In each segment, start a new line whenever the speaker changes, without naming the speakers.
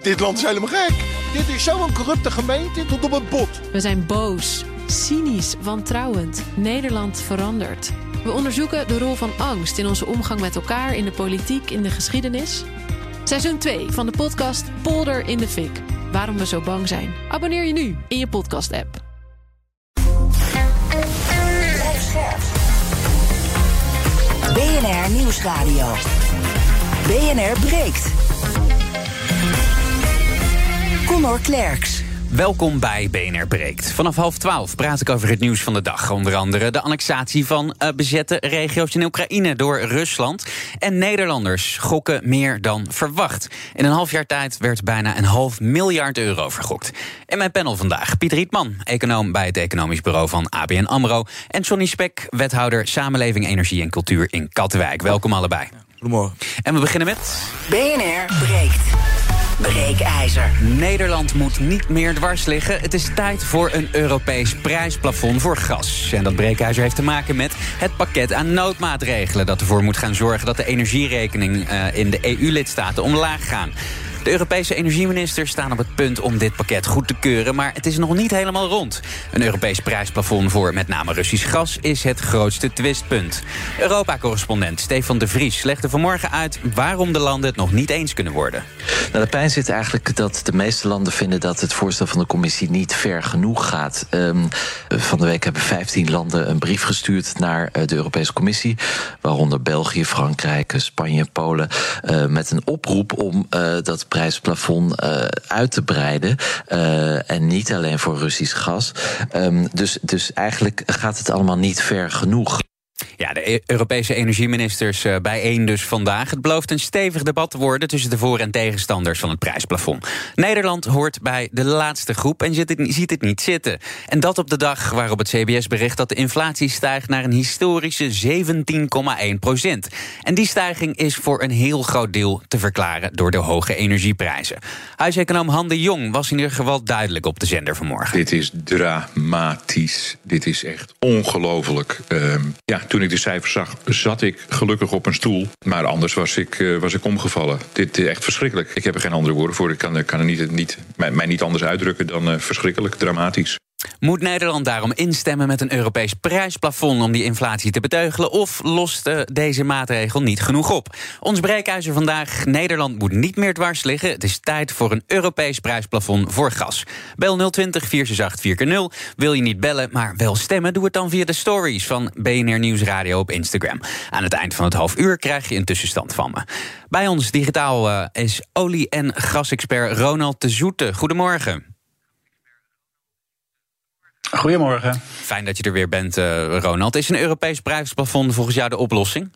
Dit land is helemaal gek. Dit is zo'n corrupte gemeente tot op het bot.
We zijn boos, cynisch, wantrouwend. Nederland verandert. We onderzoeken de rol van angst in onze omgang met elkaar, in de politiek, in de geschiedenis. Seizoen 2 van de podcast Polder in de Fik. Waarom we zo bang zijn. Abonneer je nu in je podcast-app.
BNR Nieuwsradio. BNR breekt. Connor Klerks.
Welkom bij BNR Breekt. Vanaf 11:30 praat ik over het nieuws van de dag. Onder andere de annexatie van bezette regio's in Oekraïne door Rusland. En Nederlanders gokken meer dan verwacht. In een half jaar tijd werd bijna €500 miljard vergokt. En mijn panel vandaag: Piet Rietman, econoom bij het economisch bureau van ABN AMRO. En Johnny Spek, wethouder Samenleving, Energie en Cultuur in Katwijk. Welkom allebei.
Goedemorgen.
En we beginnen met
BNR breekt. Breekijzer.
Nederland moet niet meer dwars liggen. Het is tijd voor een Europees prijsplafond voor gas. En dat breekijzer heeft te maken met het pakket aan noodmaatregelen dat ervoor moet gaan zorgen dat de energierekening in de EU-lidstaten omlaag gaan. De Europese energieministers staan op het punt om dit pakket goed te keuren, maar het is nog niet helemaal rond. Een Europees prijsplafond voor met name Russisch gas is het grootste twistpunt. Europa-correspondent Stefan de Vries legde vanmorgen uit waarom de landen het nog niet eens kunnen worden.
Nou, de pijn zit eigenlijk dat de meeste landen vinden dat het voorstel van de commissie niet ver genoeg gaat. Van de week hebben 15 landen een brief gestuurd naar de Europese Commissie, waaronder België, Frankrijk, Spanje, Polen, met een oproep om dat prijsplafond uit te breiden. En niet alleen voor Russisch gas. Dus eigenlijk gaat het allemaal niet ver genoeg.
Ja, de Europese energieministers bijeen dus vandaag. Het belooft een stevig debat te worden tussen de voor- en tegenstanders van het prijsplafond. Nederland hoort bij de laatste groep en ziet het niet zitten. En dat op de dag waarop het CBS bericht dat de inflatie stijgt naar een historische 17,1%. En die stijging is voor een heel groot deel te verklaren door de hoge energieprijzen. Huiseconoom Han de Jong was in ieder geval duidelijk op de zender vanmorgen.
Dit is dramatisch. Dit is echt ongelooflijk. Toen ik de cijfers zag, zat ik gelukkig op een stoel. Maar anders was ik omgevallen. Dit is echt verschrikkelijk. Ik heb er geen andere woorden voor. Ik kan er mij niet anders uitdrukken dan verschrikkelijk, dramatisch.
Moet Nederland daarom instemmen met een Europees prijsplafond om die inflatie te beteugelen, of lost deze maatregel niet genoeg op? Ons breekijzer vandaag: Nederland moet niet meer dwars liggen. Het is tijd voor een Europees prijsplafond voor gas. Bel 020-468-4x0. Wil je niet bellen, maar wel stemmen? Doe het dan via de stories van BNR Nieuwsradio op Instagram. Aan het eind van het half uur krijg je een tussenstand van me. Bij ons digitaal is olie- en gasexpert Ronald de Zoete. Goedemorgen.
Goedemorgen.
Fijn dat je er weer bent, Ronald. Is een Europees prijsplafond volgens jou de oplossing?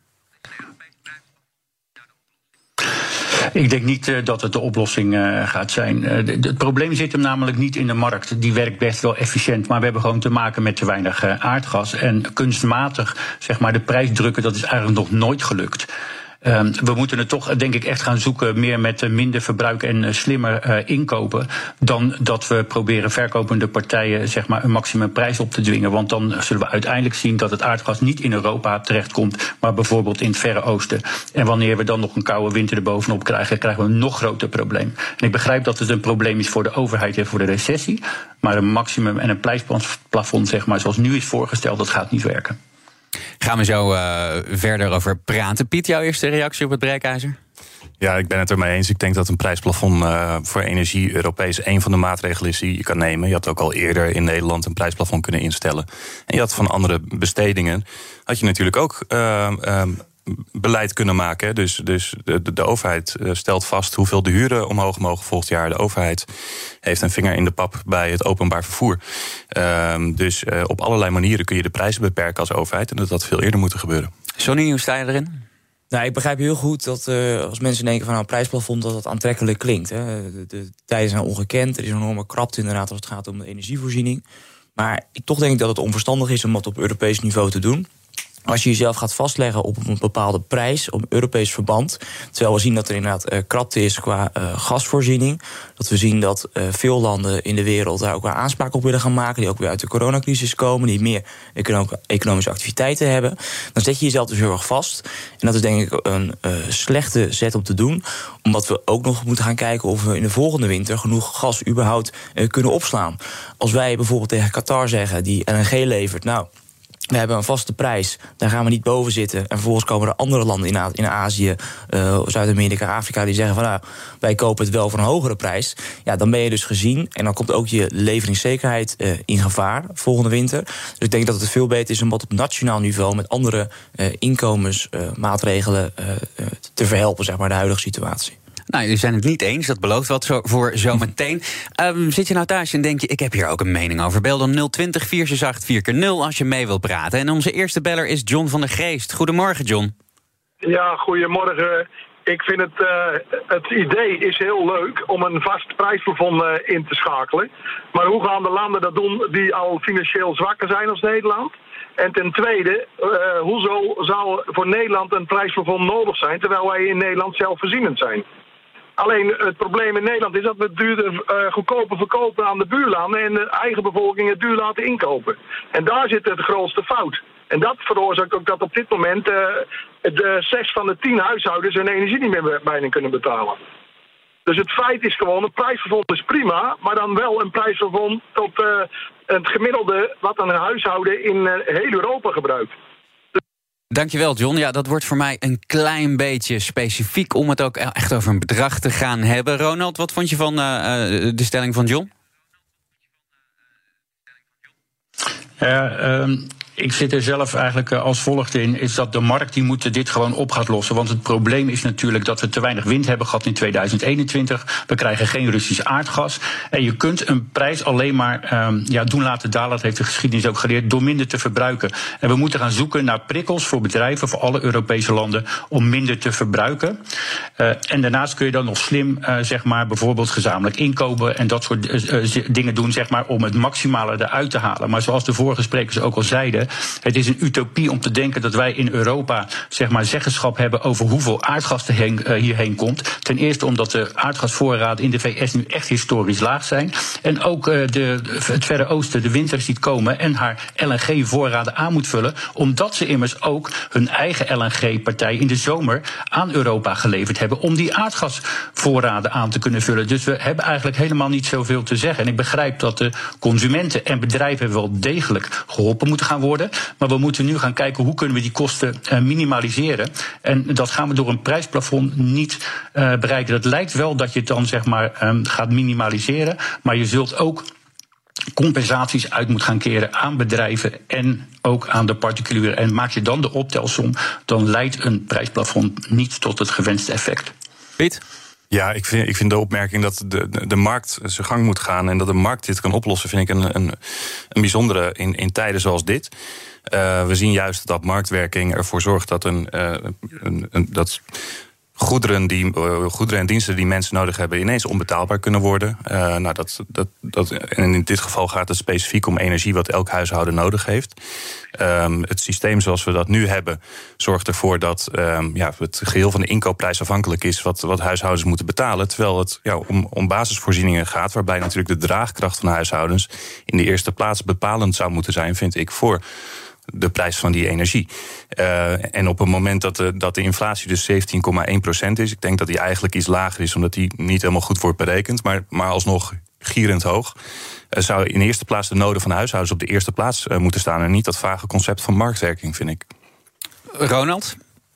Ik denk niet dat het de oplossing gaat zijn. Het probleem zit hem namelijk niet in de markt. Die werkt best wel efficiënt, maar we hebben gewoon te maken met te weinig aardgas. En kunstmatig de prijs drukken, dat is eigenlijk nog nooit gelukt. We moeten het toch, denk ik, echt gaan zoeken meer met minder verbruik en slimmer inkopen, dan dat we proberen verkopende partijen een maximumprijs op te dwingen. Want dan zullen we uiteindelijk zien dat het aardgas niet in Europa terechtkomt, maar bijvoorbeeld in het Verre Oosten. En wanneer we dan nog een koude winter erbovenop krijgen, krijgen we een nog groter probleem. En ik begrijp dat het een probleem is voor de overheid en voor de recessie, maar een maximum en een prijsplafond, zoals nu is voorgesteld, dat gaat niet werken.
Gaan we zo verder over praten. Piet, jouw eerste reactie op het breekijzer?
Ja, ik ben het ermee eens. Ik denk dat een prijsplafond voor energie Europees een van de maatregelen is die je kan nemen. Je had ook al eerder in Nederland een prijsplafond kunnen instellen. En je had van andere bestedingen had je natuurlijk ook beleid kunnen maken. Dus de overheid stelt vast hoeveel de huren omhoog mogen volgend jaar. De overheid heeft een vinger in de pap bij het openbaar vervoer. Dus op allerlei manieren kun je de prijzen beperken als overheid. En dat had veel eerder moeten gebeuren.
Johnny, hoe sta je erin?
Nou, ik begrijp heel goed dat als mensen denken van een prijsplafond, dat het aantrekkelijk klinkt. Hè. De tijden zijn ongekend. Er is een enorme krapte inderdaad als het gaat om de energievoorziening. Maar ik toch denk dat het onverstandig is om dat op Europees niveau te doen. Als je jezelf gaat vastleggen op een bepaalde prijs, op een Europees verband, terwijl we zien dat er inderdaad krapte is qua gasvoorziening, dat we zien dat veel landen in de wereld daar ook weer aanspraak op willen gaan maken, die ook weer uit de coronacrisis komen, die meer economische activiteiten hebben, dan zet je jezelf dus heel erg vast. En dat is denk ik een slechte zet om te doen, omdat we ook nog moeten gaan kijken of we in de volgende winter genoeg gas überhaupt kunnen opslaan. Als wij bijvoorbeeld tegen Qatar zeggen, die LNG levert, nou, we hebben een vaste prijs, daar gaan we niet boven zitten. En vervolgens komen er andere landen in Azië, Zuid-Amerika, Afrika, die zeggen van nou, wij kopen het wel voor een hogere prijs. Ja, dan ben je dus gezien en dan komt ook je leveringszekerheid in gevaar volgende winter. Dus ik denk dat het veel beter is om wat op nationaal niveau met andere inkomensmaatregelen te verhelpen, zeg maar, de huidige situatie.
Nou, jullie zijn het niet eens, dat belooft wat voor zometeen. Zit je nou thuis en denk je, ik heb hier ook een mening over? Bel dan 020 468 4x0 als je mee wilt praten. En onze eerste beller is John van der Geest. Goedemorgen, John.
Ja, goedemorgen. Ik vind het idee is heel leuk om een vast prijsplafond in te schakelen. Maar hoe gaan de landen dat doen die al financieel zwakker zijn als Nederland? En ten tweede, hoezo zou voor Nederland een prijsplafond nodig zijn, terwijl wij in Nederland zelfvoorzienend zijn? Alleen het probleem in Nederland is dat we het duurder goedkoper verkopen aan de buurlanden en de eigen bevolking het duur laten inkopen. En daar zit de grootste fout. En dat veroorzaakt ook dat op dit moment 6 van de 10 huishoudens hun energie niet meer bijna kunnen betalen. Dus het feit is gewoon, een prijsplafond is prima, maar dan wel een prijsplafond tot het gemiddelde wat een huishouden in heel Europa gebruikt.
Dankjewel, John. Ja, dat wordt voor mij een klein beetje specifiek om het ook echt over een bedrag te gaan hebben. Ronald, wat vond je van de stelling van John?
Ik zit er zelf eigenlijk als volgt in, is dat de markt die moet dit gewoon op gaat lossen. Want het probleem is natuurlijk dat we te weinig wind hebben gehad in 2021. We krijgen geen Russisch aardgas. En je kunt een prijs alleen maar doen laten dalen, dat heeft de geschiedenis ook geleerd, door minder te verbruiken. En we moeten gaan zoeken naar prikkels voor bedrijven, voor alle Europese landen, om minder te verbruiken. En daarnaast kun je dan nog slim, bijvoorbeeld gezamenlijk inkopen en dat soort dingen doen, om het maximale eruit te halen. Maar zoals de vorige sprekers ook al zeiden, het is een utopie om te denken dat wij in Europa zeggenschap hebben over hoeveel aardgas er hierheen komt. Ten eerste omdat de aardgasvoorraden in de VS nu echt historisch laag zijn. En ook het Verre Oosten de winter ziet komen en haar LNG-voorraden aan moet vullen. Omdat ze immers ook hun eigen LNG-partij in de zomer aan Europa geleverd hebben om die aardgasvoorraden aan te kunnen vullen. Dus we hebben eigenlijk helemaal niet zoveel te zeggen. En ik begrijp dat de consumenten en bedrijven wel degelijk geholpen moeten gaan worden. Maar we moeten nu gaan kijken hoe kunnen we die kosten minimaliseren. En dat gaan we door een prijsplafond niet bereiken. Dat lijkt wel dat je het dan gaat minimaliseren. Maar je zult ook compensaties uit moeten gaan keren aan bedrijven en ook aan de particulieren. En maak je dan de optelsom, dan leidt een prijsplafond niet tot het gewenste effect.
Piet?
Ja, ik vind de opmerking dat de markt zijn gang moet gaan en dat de markt dit kan oplossen, vind ik een bijzondere in tijden zoals dit. We zien juist dat marktwerking ervoor zorgt dat dat goederen en diensten die mensen nodig hebben ineens onbetaalbaar kunnen worden. En in dit geval gaat het specifiek om energie wat elk huishouden nodig heeft. Het systeem zoals we dat nu hebben zorgt ervoor dat het geheel van de inkoopprijs afhankelijk is wat huishoudens moeten betalen. Terwijl het om basisvoorzieningen gaat, waarbij natuurlijk de draagkracht van huishoudens in de eerste plaats bepalend zou moeten zijn, vind ik, voor de prijs van die energie. En op het moment dat de inflatie dus 17,1% is, ik denk dat die eigenlijk iets lager is, omdat die niet helemaal goed wordt berekend, maar alsnog gierend hoog, zou in de eerste plaats de noden van de huishoudens op de eerste plaats moeten staan en niet dat vage concept van marktwerking, vind ik.
Ronald?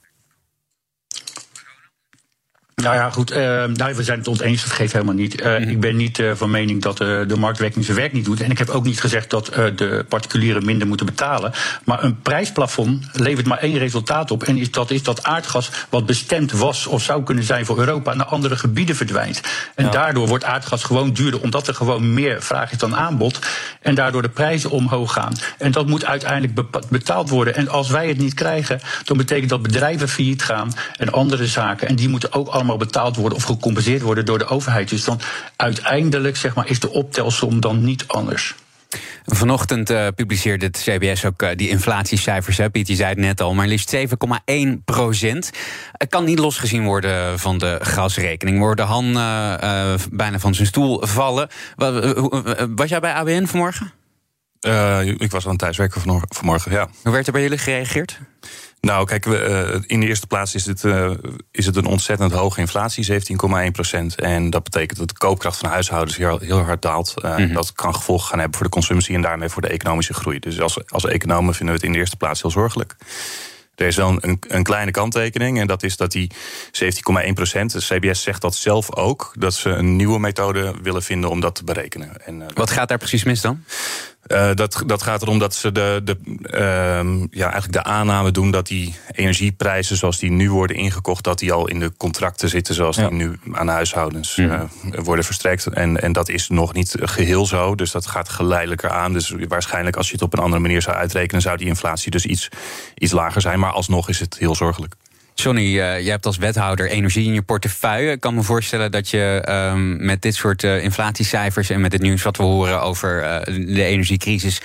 Nou ja, goed. We zijn het oneens, dat geeft helemaal niet. Ik ben niet van mening dat de marktwerking zijn werk niet doet. En ik heb ook niet gezegd dat de particulieren minder moeten betalen. Maar een prijsplafond levert maar één resultaat op. En dat is dat aardgas wat bestemd was of zou kunnen zijn voor Europa naar andere gebieden verdwijnt. En daardoor wordt aardgas gewoon duurder, omdat er gewoon meer vraag is dan aanbod. En daardoor de prijzen omhoog gaan. En dat moet uiteindelijk betaald worden. En als wij het niet krijgen, dan betekent dat bedrijven failliet gaan en andere zaken. En die moeten ook allemaal betaald worden of gecompenseerd worden door de overheid. Dus dan uiteindelijk is de optelsom dan niet anders.
Vanochtend publiceerde het CBS ook die inflatiecijfers. Piet, je zei het net al, maar liefst 7,1%. Het kan niet losgezien worden van de gasrekening. Worden Han bijna van zijn stoel vallen. Was jij bij ABN vanmorgen?
Ik was aan het thuiswerken vanmorgen, ja.
Hoe werd er bij jullie gereageerd?
Nou, kijk, in de eerste plaats is het een ontzettend hoge inflatie, 17,1%. En dat betekent dat de koopkracht van huishoudens heel hard daalt. Dat kan gevolgen gaan hebben voor de consumptie en daarmee voor de economische groei. Dus als economen vinden we het in de eerste plaats heel zorgelijk. Er is wel een kleine kanttekening en dat is dat die 17,1%, de CBS zegt dat zelf ook, dat ze een nieuwe methode willen vinden om dat te berekenen.
Wat gaat daar precies mis dan?
Dat gaat erom dat ze eigenlijk de aanname doen dat die energieprijzen zoals die nu worden ingekocht, dat die al in de contracten zitten zoals die nu aan huishoudens worden verstrekt. En dat is nog niet geheel zo, dus dat gaat geleidelijker aan. Dus waarschijnlijk als je het op een andere manier zou uitrekenen, zou die inflatie dus iets lager zijn. Maar alsnog is het heel zorgelijk.
Johnny, jij hebt als wethouder energie in je portefeuille. Ik kan me voorstellen dat je met dit soort inflatiecijfers en met het nieuws wat we horen over de energiecrisis,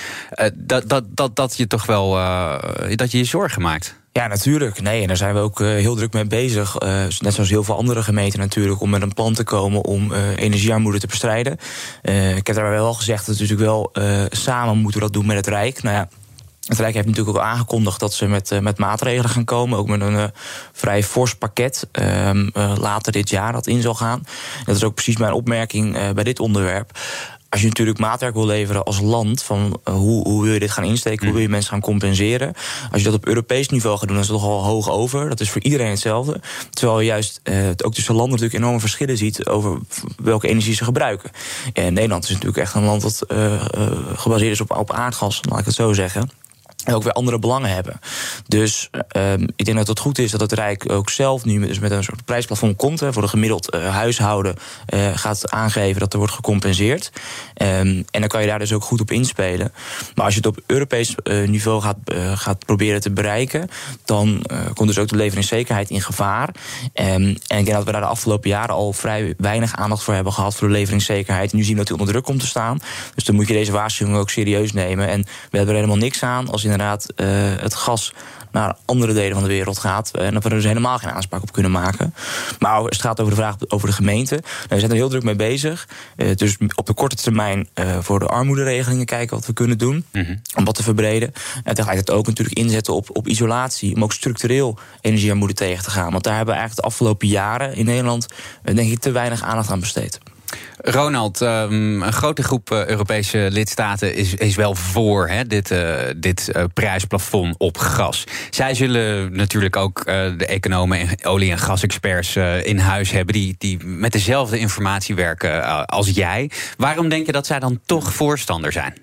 dat je toch wel dat je je zorgen maakt.
Ja, natuurlijk. Nee, en daar zijn we ook heel druk mee bezig. Net zoals heel veel andere gemeenten natuurlijk, om met een plan te komen om energiearmoede te bestrijden. Ik heb daarbij wel gezegd dat we natuurlijk wel samen moeten dat doen met het Rijk. Nou ja. Het Rijk heeft natuurlijk ook aangekondigd dat ze met maatregelen gaan komen. Ook met een vrij fors pakket later dit jaar dat in zal gaan. Dat is ook precies mijn opmerking bij dit onderwerp. Als je natuurlijk maatwerk wil leveren als land, van hoe wil je dit gaan insteken, hoe wil je mensen gaan compenseren. Als je dat op Europees niveau gaat doen, dan is het toch al hoog over. Dat is voor iedereen hetzelfde. Terwijl je juist ook tussen landen natuurlijk enorme verschillen ziet over welke energie ze gebruiken. En Nederland is natuurlijk echt een land dat gebaseerd is op aardgas, laat ik het zo zeggen. En ook weer andere belangen hebben. Dus ik denk dat het goed is dat het Rijk ook zelf nu met een soort prijsplafond komt. Voor een gemiddeld huishouden gaat aangeven dat er wordt gecompenseerd. En dan kan je daar dus ook goed op inspelen. Maar als je het op Europees niveau gaat proberen te bereiken, dan komt dus ook de leveringszekerheid in gevaar. En ik denk dat we daar de afgelopen jaren al vrij weinig aandacht voor hebben gehad voor de leveringszekerheid. En nu zien we dat die onder druk komt te staan. Dus dan moet je deze waarschuwing ook serieus nemen. En we hebben er helemaal niks aan als inderdaad het gas naar andere delen van de wereld gaat. En dat we er dus helemaal geen aanspraak op kunnen maken. Maar als het gaat over de vraag over de gemeente, we zijn er heel druk mee bezig. Dus op de korte termijn voor de armoederegelingen kijken wat we kunnen doen. Om wat te verbreden. En tegelijkertijd ook natuurlijk inzetten op isolatie. Om ook structureel energiearmoede tegen te gaan. Want daar hebben we eigenlijk de afgelopen jaren in Nederland denk ik te weinig aandacht aan besteed.
Ronald, een grote groep Europese lidstaten is wel voor dit prijsplafond op gas. Zij zullen natuurlijk ook de economen en olie- en gasexperts in huis hebben die met dezelfde informatie werken als jij. Waarom denk je dat zij dan toch voorstander zijn?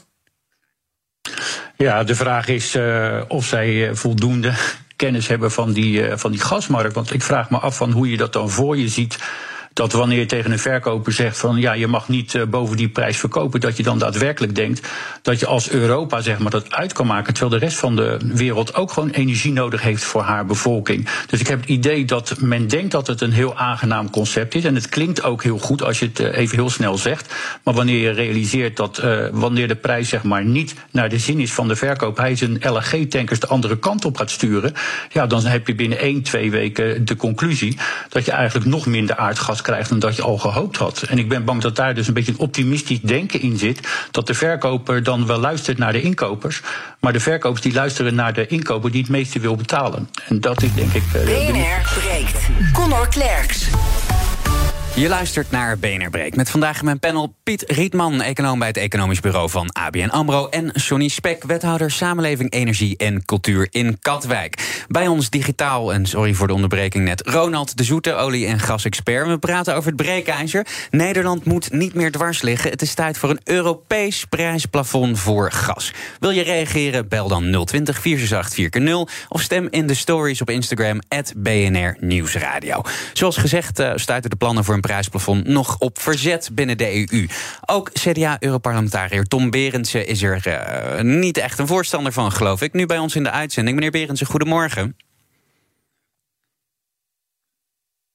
Ja, de vraag is of zij voldoende kennis hebben van die gasmarkt. Want ik vraag me af van hoe je dat dan voor je ziet, dat wanneer je tegen een verkoper zegt van ja, je mag niet boven die prijs verkopen, dat je dan daadwerkelijk denkt dat je als Europa zeg maar dat uit kan maken, terwijl de rest van de wereld ook gewoon energie nodig heeft voor haar bevolking. Dus ik heb het idee dat men denkt dat het een heel aangenaam concept is en het klinkt ook heel goed als je het even heel snel zegt, maar wanneer je realiseert dat wanneer de prijs zeg maar niet naar de zin is van de verkoop, hij zijn LNG-tankers de andere kant op gaat sturen, ja, dan heb je binnen 1-2 weken de conclusie dat je eigenlijk nog minder aardgas krijgt dan dat je al gehoopt had. En ik ben bang dat daar dus een beetje een optimistisch denken in zit, dat de verkoper dan wel luistert naar de inkopers, maar de verkopers die luisteren naar de inkoper die het meeste wil betalen. En dat is denk ik
BNR breekt. Conor Klerks.
Je luistert naar BNR Breekt met vandaag in mijn panel Piet Rietman, econoom bij het Economisch Bureau van ABN AMRO, en Johnny Spek, wethouder Samenleving, Energie en Cultuur in Katwijk. Bij ons digitaal, en sorry voor de onderbreking net, Ronald de Zoete, olie- en gasexpert. We praten over het breekijzer. Nederland moet niet meer dwars liggen. Het is tijd voor een Europees prijsplafond voor gas. Wil je reageren? Bel dan 020 468 4x0 of stem in de stories op Instagram @BNR Nieuwsradio. Zoals gezegd stuiten de plannen voor een prijsplafond nog op verzet binnen de EU. Ook CDA-europarlementariër Tom Berendsen is er niet echt een voorstander van, geloof ik. Nu bij ons in de uitzending. Meneer Berendsen, goedemorgen.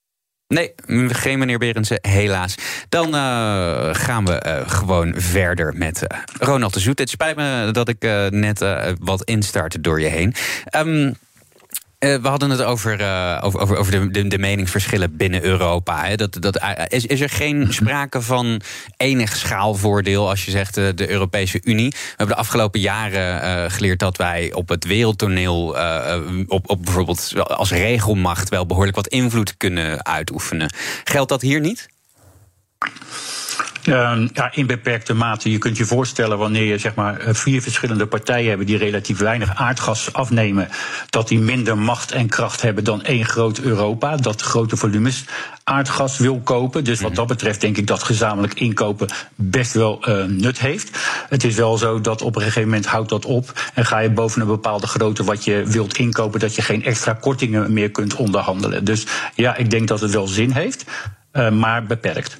Nee, geen meneer Berendsen, helaas. Dan gaan we gewoon verder met Ronald de Zoet. Het spijt me dat ik net wat instart door je heen. We hadden het over de meningsverschillen binnen Europa. Hè. Is er geen sprake van enig schaalvoordeel als je zegt de Europese Unie? We hebben de afgelopen jaren geleerd dat wij op het wereldtoneel op bijvoorbeeld als regelmacht wel behoorlijk wat invloed kunnen uitoefenen. Geldt dat hier niet?
In beperkte mate. Je kunt je voorstellen wanneer je zeg maar 4 verschillende partijen hebben die relatief weinig aardgas afnemen, dat die minder macht en kracht hebben dan één groot Europa, dat grote volumes aardgas wil kopen. Dus wat dat betreft denk ik dat gezamenlijk inkopen best wel nut heeft. Het is wel zo dat op een gegeven moment houdt dat op en ga je boven een bepaalde grootte wat je wilt inkopen, dat je geen extra kortingen meer kunt onderhandelen. Dus ja, ik denk dat het wel zin heeft, maar beperkt.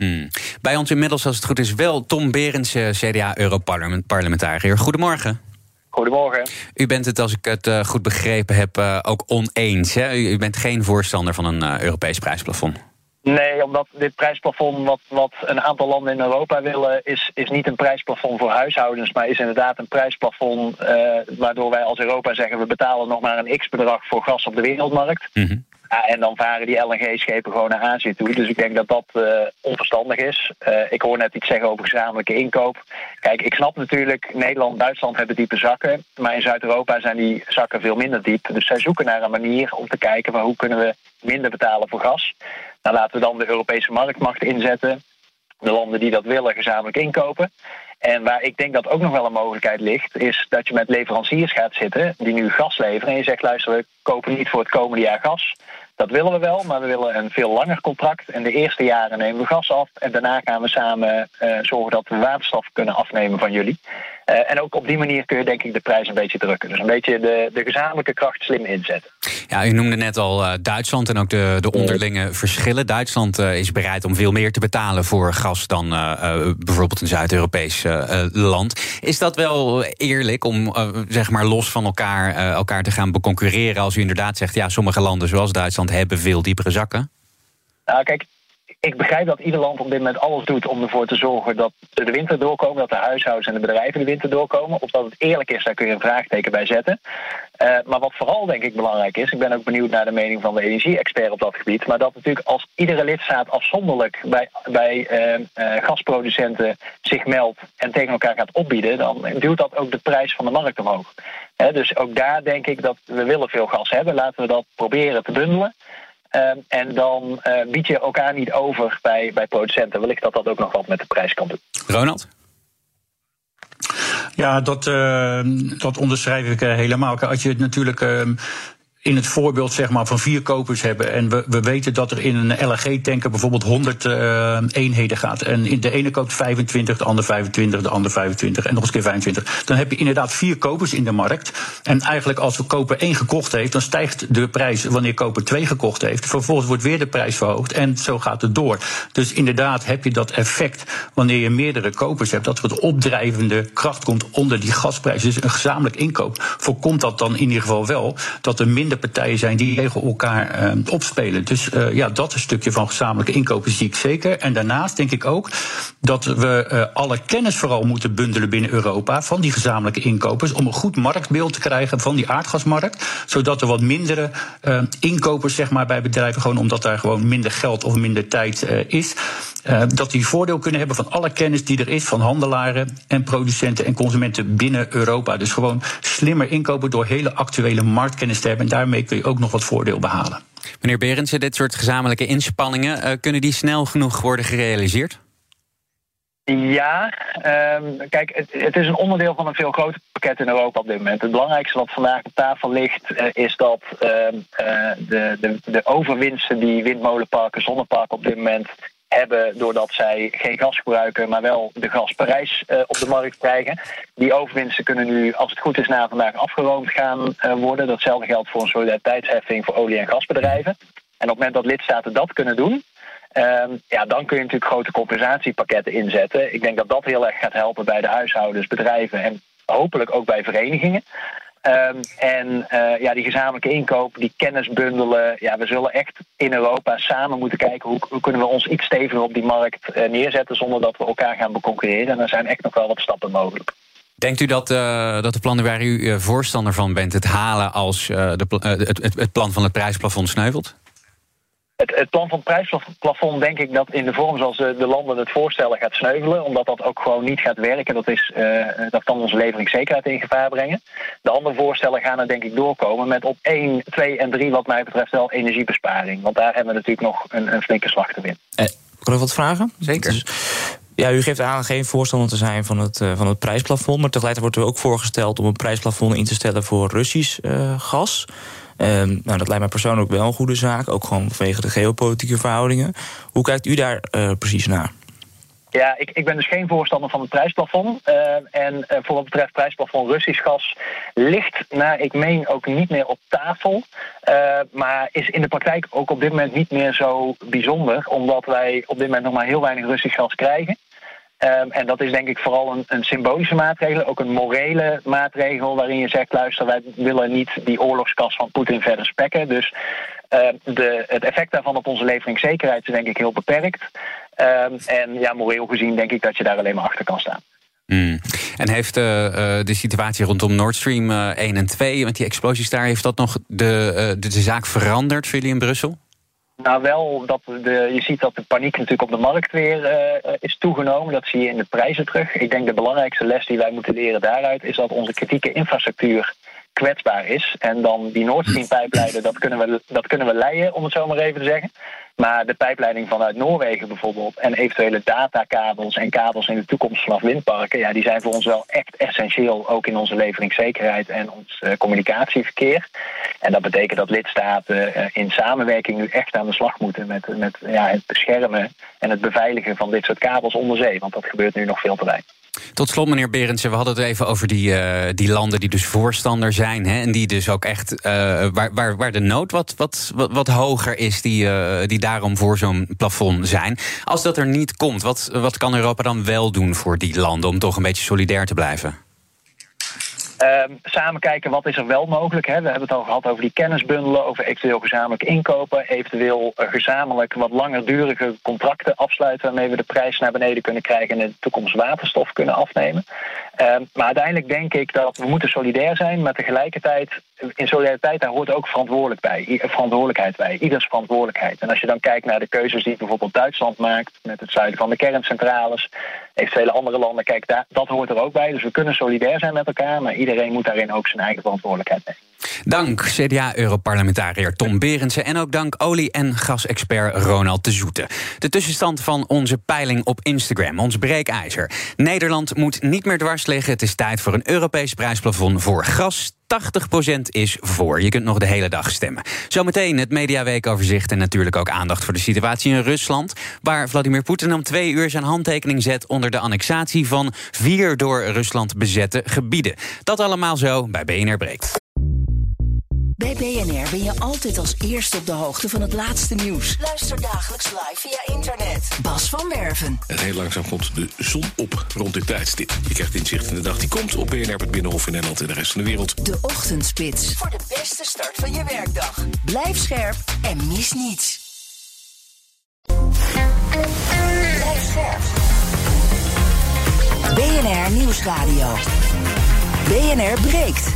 Bij ons inmiddels, als het goed is, wel Tom Berendsen, CDA-Europarlementariër. Goedemorgen.
Goedemorgen.
U bent het, als ik het goed begrepen heb, ook oneens. Hè? U bent geen voorstander van een Europees prijsplafond.
Nee, omdat dit prijsplafond wat een aantal landen in Europa willen, is niet een prijsplafond voor huishoudens, maar is inderdaad een prijsplafond waardoor wij als Europa zeggen we betalen nog maar een x-bedrag voor gas op de wereldmarkt. Mm-hmm. Ja, en dan varen die LNG-schepen gewoon naar Azië toe. Dus ik denk dat dat onverstandig is. Ik hoor net iets zeggen over gezamenlijke inkoop. Kijk, ik snap natuurlijk, Nederland en Duitsland hebben diepe zakken. Maar in Zuid-Europa zijn die zakken veel minder diep. Dus zij zoeken naar een manier om te kijken van hoe kunnen we minder betalen voor gas. Nou, laten we dan de Europese marktmacht inzetten. De landen die dat willen gezamenlijk inkopen. En waar ik denk dat ook nog wel een mogelijkheid ligt, is dat je met leveranciers gaat zitten die nu gas leveren. En je zegt, luister, we kopen niet voor het komende jaar gas. Dat willen we wel, maar we willen een veel langer contract. En de eerste jaren nemen we gas af. En daarna gaan we samen zorgen dat we waterstof kunnen afnemen van jullie. En ook op die manier kun je denk ik de prijs een beetje drukken. Dus een beetje de gezamenlijke kracht slim inzetten. Ja,
u noemde net al Duitsland en ook de onderlinge verschillen. Duitsland is bereid om veel meer te betalen voor gas dan bijvoorbeeld een Zuid-Europees land. Is dat wel eerlijk om zeg maar los van elkaar te gaan beconcurreren als u inderdaad zegt, ja, sommige landen zoals Duitsland hebben veel diepere zakken?
Nou, kijk, ik begrijp dat ieder land op dit moment alles doet om ervoor te zorgen dat de winter doorkomen, dat de huishoudens en de bedrijven de winter doorkomen. Of dat het eerlijk is, daar kun je een vraagteken bij zetten. Maar wat vooral denk ik belangrijk is, ik ben ook benieuwd naar de mening van de energie-expert op dat gebied, maar dat natuurlijk als iedere lidstaat afzonderlijk bij gasproducenten zich meldt en tegen elkaar gaat opbieden, dan duwt dat ook de prijs van de markt omhoog. Dus ook daar denk ik dat we willen veel gas hebben. Laten we dat proberen te bundelen. En dan bied je elkaar niet over bij producenten. Wellicht dat ook nog wat met de prijs kan doen.
Ronald?
Ja, dat onderschrijf ik helemaal. Als je het natuurlijk in het voorbeeld zeg maar, van 4 kopers hebben en we weten dat er in een LNG-tanker bijvoorbeeld 100 eenheden gaat. En in de ene koopt 25, de ander 25, de ander 25 en nog eens keer 25. Dan heb je inderdaad 4 kopers in de markt. En eigenlijk als we koper 1 gekocht heeft, dan stijgt de prijs wanneer koper 2 gekocht heeft. Vervolgens wordt weer de prijs verhoogd en zo gaat het door. Dus inderdaad heb je dat effect wanneer je meerdere kopers hebt, dat er wat opdrijvende kracht komt onder die gasprijs. Dus een gezamenlijk inkoop voorkomt dat dan in ieder geval wel, dat er minder partijen zijn die tegen elkaar opspelen. Dus dat stukje van gezamenlijke inkopen zie ik zeker. En daarnaast denk ik ook dat we alle kennis vooral moeten bundelen binnen Europa van die gezamenlijke inkopers om een goed marktbeeld te krijgen van die aardgasmarkt, zodat er wat mindere inkopers zeg maar, bij bedrijven, gewoon omdat daar gewoon minder geld of minder tijd is, dat die voordeel kunnen hebben van alle kennis die er is van handelaren en producenten en consumenten binnen Europa. Dus gewoon slimmer inkopen door hele actuele marktkennis te hebben. En daarmee kun je ook nog wat voordeel behalen.
Meneer Berendsen, dit soort gezamenlijke inspanningen, kunnen die snel genoeg worden gerealiseerd?
Ja, kijk, het is een onderdeel van een veel groter pakket in Europa op dit moment. Het belangrijkste wat vandaag op tafel ligt, is dat de overwinsten die windmolenparken, zonneparken op dit moment hebben, doordat zij geen gas gebruiken, maar wel de gasprijs op de markt krijgen. Die overwinsten kunnen nu, als het goed is, na vandaag afgeroomd gaan worden. Datzelfde geldt voor een solidariteitsheffing voor olie- en gasbedrijven. En op het moment dat lidstaten dat kunnen doen, dan kun je natuurlijk grote compensatiepakketten inzetten. Ik denk dat dat heel erg gaat helpen bij de huishoudens, bedrijven en hopelijk ook bij verenigingen. Die gezamenlijke inkoop, die kennis bundelen. Ja, we zullen echt in Europa samen moeten kijken hoe kunnen we ons iets steviger op die markt neerzetten zonder dat we elkaar gaan beconcurreren. En er zijn echt nog wel wat stappen mogelijk.
Denkt u dat de plannen waar u voorstander van bent het halen als het plan van het prijsplafond sneuvelt?
Het plan van het prijsplafond denk ik dat in de vorm zoals de landen het voorstellen gaat sneuvelen. Omdat dat ook gewoon niet gaat werken. Dat kan onze leveringszekerheid in gevaar brengen. De andere voorstellen gaan er denk ik doorkomen met op 1, 2 en 3 wat mij betreft wel energiebesparing. Want daar hebben we natuurlijk nog een flinke slag te winnen.
Kan ik nog wat vragen?
Zeker.
Dus, u geeft aan geen voorstander te zijn van het prijsplafond. Maar tegelijkertijd wordt er ook voorgesteld om een prijsplafond in te stellen voor Russisch gas. Dat lijkt mij persoonlijk wel een goede zaak. Ook gewoon vanwege de geopolitieke verhoudingen. Hoe kijkt u daar precies naar?
Ja, ik ben dus geen voorstander van het prijsplafond. Voor wat betreft prijsplafond Russisch gas ligt, naar ik meen, ook niet meer op tafel. Maar is in de praktijk ook op dit moment niet meer zo bijzonder. Omdat wij op dit moment nog maar heel weinig Russisch gas krijgen. En dat is denk ik vooral een symbolische maatregel, ook een morele maatregel waarin je zegt, luister, wij willen niet die oorlogskas van Poetin verder spekken. Dus het effect daarvan op onze leveringszekerheid is denk ik heel beperkt. Moreel gezien denk ik dat je daar alleen maar achter kan staan.
En heeft de situatie rondom Nord Stream 1 en 2, met die explosies daar, heeft dat nog de zaak veranderd voor jullie in Brussel?
Nou, wel dat je ziet dat de paniek natuurlijk op de markt weer is toegenomen. Dat zie je in de prijzen terug. Ik denk de belangrijkste les die wij moeten leren daaruit is dat onze kritieke infrastructuur kwetsbaar is. En dan die Nord Stream pijpleiding, dat kunnen we leiden, om het zo maar even te zeggen. Maar de pijpleiding vanuit Noorwegen bijvoorbeeld en eventuele datakabels en kabels in de toekomst vanaf windparken, ja, die zijn voor ons wel echt essentieel, ook in onze leveringszekerheid en ons communicatieverkeer. En dat betekent dat lidstaten in samenwerking nu echt aan de slag moeten met het beschermen en het beveiligen van dit soort kabels onder zee. Want dat gebeurt nu nog veel te weinig.
Tot slot, meneer Berendsen, we hadden het even over die landen die dus voorstander zijn. Hè, en die dus ook echt, waar de nood wat hoger is, die daarom voor zo'n plafond zijn. Als dat er niet komt, wat kan Europa dan wel doen voor die landen om toch een beetje solidair te blijven?
Samen kijken wat is er wel mogelijk. Hè. We hebben het al gehad over die kennisbundelen, over eventueel gezamenlijk inkopen, eventueel gezamenlijk wat langerdurige contracten afsluiten waarmee we de prijs naar beneden kunnen krijgen en in de toekomst waterstof kunnen afnemen. Maar uiteindelijk denk ik dat we moeten solidair zijn, maar tegelijkertijd in solidariteit daar hoort ook verantwoordelijkheid bij. Ieders verantwoordelijkheid. En als je dan kijkt naar de keuzes die bijvoorbeeld Duitsland maakt met het sluiten van de kerncentrales, eventuele andere landen, kijk, dat hoort er ook bij. Dus we kunnen solidair zijn met elkaar, maar iedereen moet daarin ook zijn eigen verantwoordelijkheid nemen.
Dank CDA-europarlementariër Tom Berendsen en ook dank olie- en gasexpert Ronald de Zoete. De tussenstand van onze peiling op Instagram, ons breekijzer. Nederland moet niet meer dwars liggen. Het is tijd voor een Europees prijsplafond voor gas. 80% is voor. Je kunt nog de hele dag stemmen. Zometeen het mediaweekoverzicht en natuurlijk ook aandacht voor de situatie in Rusland, waar Vladimir Poetin om 2 uur zijn handtekening zet onder de annexatie van 4 door Rusland bezette gebieden. Dat allemaal zo bij BNR Breekt.
Bij BNR ben je altijd als eerste op de hoogte van het laatste nieuws. Luister dagelijks live via internet. Bas van Werven.
En heel langzaam komt de zon op rond dit tijdstip. Je krijgt inzicht in de dag die komt op BNR, het Binnenhof in Nederland en de rest van de wereld.
De Ochtendspits. Voor de beste start van je werkdag. Blijf scherp en mis niets. Blijf scherp. BNR Nieuwsradio. BNR Breekt.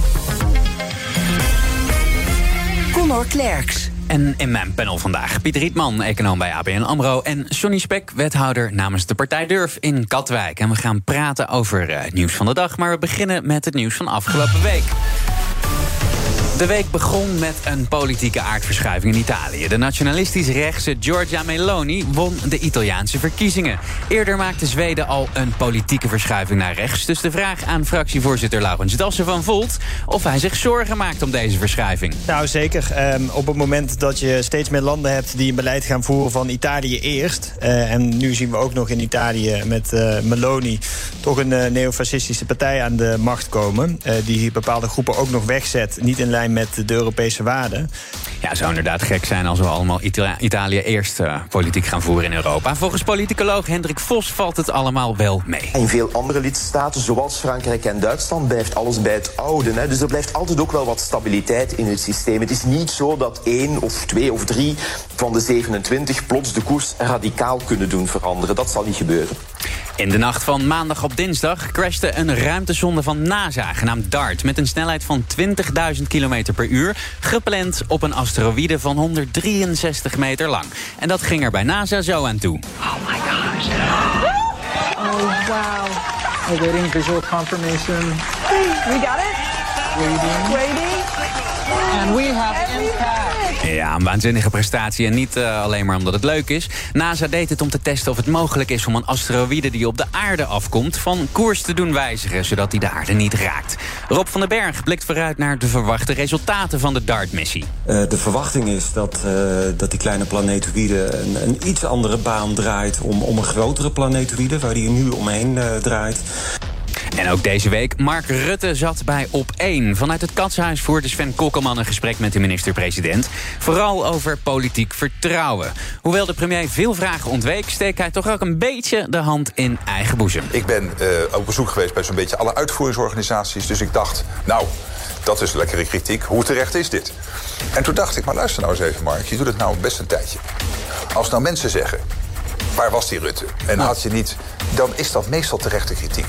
Conor Klerks.
En in mijn panel vandaag Pieter Rietman, econoom bij ABN AMRO, en Johnny Spek, wethouder namens de partij Durf in Katwijk. En we gaan praten over het nieuws van de dag, maar we beginnen met het nieuws van afgelopen week. De week begon met een politieke aardverschuiving in Italië. De nationalistisch-rechtse Giorgia Meloni won de Italiaanse verkiezingen. Eerder maakte Zweden al een politieke verschuiving naar rechts. Dus de vraag aan fractievoorzitter Laurens Dassen van Volt of hij zich zorgen maakt om deze verschuiving.
Nou, zeker. Op het moment dat je steeds meer landen hebt die een beleid gaan voeren van Italië eerst. En nu zien we ook nog in Italië met Meloni toch een neofascistische partij aan de macht komen. Die bepaalde groepen ook nog wegzet. Niet in lijn lijn met de Europese waarden.
Ja, het zou inderdaad gek zijn als we allemaal Italië eerst politiek gaan voeren in Europa. Volgens politicoloog Hendrik Vos valt het allemaal wel mee.
In veel andere lidstaten, zoals Frankrijk en Duitsland, blijft alles bij het oude. Hè. Dus er blijft altijd ook wel wat stabiliteit in het systeem. Het is niet zo dat 1 of 2 of 3 van de 27 plots de koers radicaal kunnen doen veranderen. Dat zal niet gebeuren.
In de nacht van maandag op dinsdag crashte een ruimtesonde van NASA, genaamd DART, met een snelheid van 20.000 km per uur, gepland op een asteroïde van 163 meter lang. En dat ging er bij NASA zo aan toe.
Oh my gosh. Oh, wow.
Awaiting visual confirmation.
We got it? Waiting.
And we have impact.
Ja, een waanzinnige prestatie en niet alleen maar omdat het leuk is. NASA deed het om te testen of het mogelijk is om een asteroïde die op de aarde afkomt van koers te doen wijzigen, zodat hij de aarde niet raakt. Rob van den Berg blikt vooruit naar de verwachte resultaten van de DART-missie.
De verwachting is dat die kleine planetoïde een iets andere baan draait om een grotere planetoïde, waar die nu omheen draait.
En ook deze week, Mark Rutte zat bij Op1. Vanuit het Katshuis voerde Sven Kokkelman een gesprek met de minister-president. Vooral over politiek vertrouwen. Hoewel de premier veel vragen ontweek, steekt hij toch ook een beetje de hand in eigen boezem.
Ik ben op bezoek geweest bij zo'n beetje alle uitvoeringsorganisaties. Dus ik dacht, nou, dat is lekkere kritiek. Hoe terecht is dit? En toen dacht ik, maar luister nou eens even, Mark. Je doet het nou best een tijdje. Als nou mensen zeggen, waar was die Rutte? En had je niet, dan is dat meestal terechte kritiek.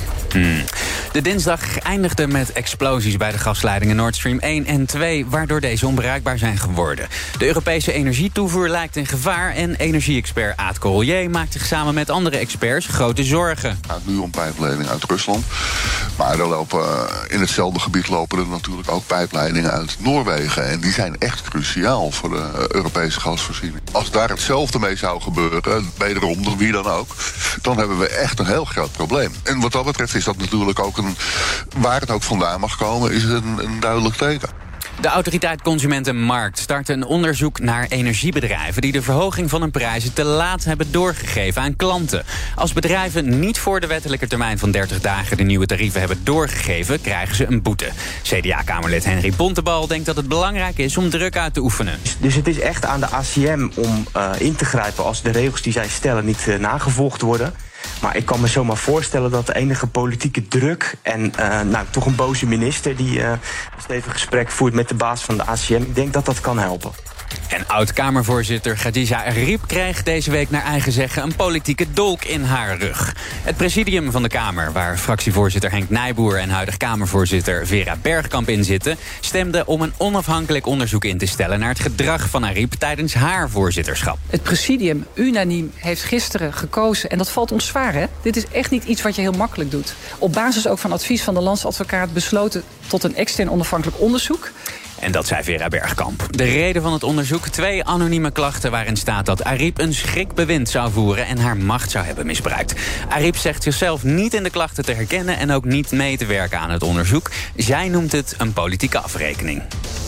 De dinsdag eindigde met explosies bij de gasleidingen Nord Stream 1 en 2... waardoor deze onbruikbaar zijn geworden. De Europese energietoevoer lijkt in gevaar en energie-expert Aad Corollier maakt zich samen met andere experts grote zorgen.
Het gaat nu om pijpleidingen uit Rusland. Maar in hetzelfde gebied lopen er natuurlijk ook pijpleidingen uit Noorwegen. En die zijn echt cruciaal voor de Europese gasvoorziening. Als daar hetzelfde mee zou gebeuren, wederom door wie dan ook, dan hebben we echt een heel groot probleem. En wat dat betreft is dat natuurlijk ook waar het ook vandaan mag komen, is het een duidelijk teken.
De autoriteit Consumentenmarkt start een onderzoek naar energiebedrijven die de verhoging van hun prijzen te laat hebben doorgegeven aan klanten. Als bedrijven niet voor de wettelijke termijn van 30 dagen de nieuwe tarieven hebben doorgegeven, krijgen ze een boete. CDA-kamerlid Henry Bontebal denkt dat het belangrijk is om druk uit te oefenen.
Dus het is echt aan de ACM om in te grijpen als de regels die zij stellen niet nagevolgd worden. Maar ik kan me zomaar voorstellen dat de enige politieke druk en toch een boze minister die een stevig gesprek voert met de baas van de ACM, ik denk dat dat kan helpen.
En oud-Kamervoorzitter Khadija Arib kreeg deze week naar eigen zeggen een politieke dolk in haar rug. Het presidium van de Kamer, waar fractievoorzitter Henk Nijboer en huidig Kamervoorzitter Vera Bergkamp in zitten, stemde om een onafhankelijk onderzoek in te stellen naar het gedrag van Arib tijdens haar voorzitterschap.
Het presidium unaniem heeft gisteren gekozen, en dat valt ons zwaar, hè? Dit is echt niet iets wat je heel makkelijk doet. Op basis ook van advies van de landsadvocaat besloten tot een extern onafhankelijk onderzoek.
En dat zei Vera Bergkamp. De reden van het onderzoek: 2 anonieme klachten waarin staat dat Arib een schrikbewind zou voeren en haar macht zou hebben misbruikt. Arib zegt zichzelf niet in de klachten te herkennen en ook niet mee te werken aan het onderzoek. Zij noemt het een politieke afrekening.